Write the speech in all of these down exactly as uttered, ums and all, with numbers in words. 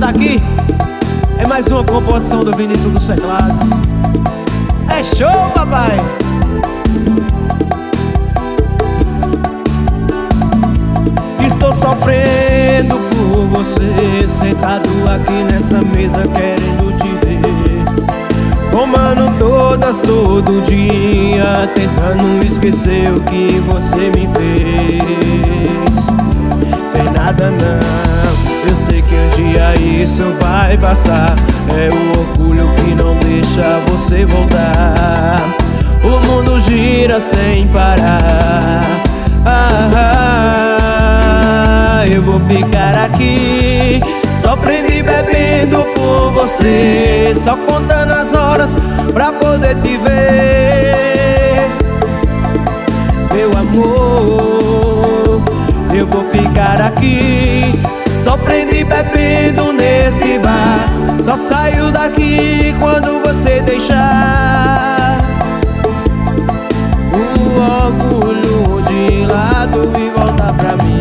Essa aqui é mais uma composição do Vinícius dos Teclados. É show, papai! Estou sofrendo por você, sentado aqui nessa mesa querendo te ver, tomando todas todo dia, tentando esquecer o que você me fez. Tem nada não, eu sei que um dia isso vai passar. É o orgulho que não deixa você voltar. O mundo gira sem parar. ah, ah, Eu vou ficar aqui sofrendo e bebendo por você, só contando as horas pra poder te ver. Meu amor, eu vou ficar aqui sofrendo e bebendo nesse bar, só saio daqui quando você deixar o orgulho de lado e voltar pra mim.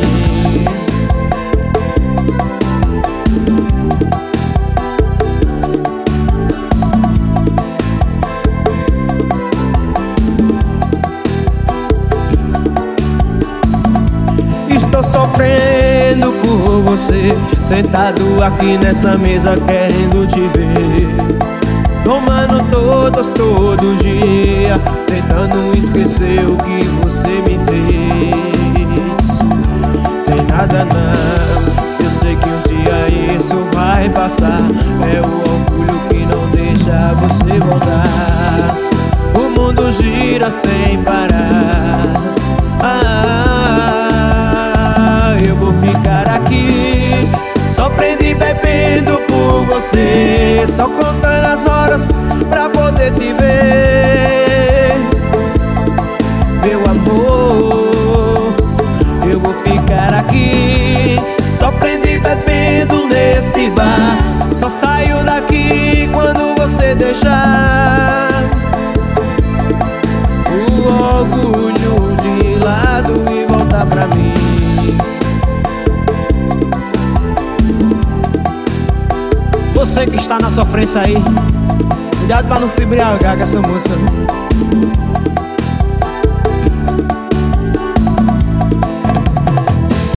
Estou sofrendo por você, sentado aqui nessa mesa querendo te ver, tomando todas todo dia, tentando esquecer o que você me fez. Tem nada não, eu sei que um dia isso vai passar. É o orgulho que não deixa você voltar. O mundo gira sem parar. ah, Eu vou ficar aqui sofrendo e bebendo por você, só contando as horas pra poder te ver. Meu amor, eu vou ficar aqui sofrendo e bebendo nesse bar, só saio daqui quando você deixar o orgulho de lado e voltar pra mim. Você que está na sofrência aí, cuidado pra não se embriagar com essa música.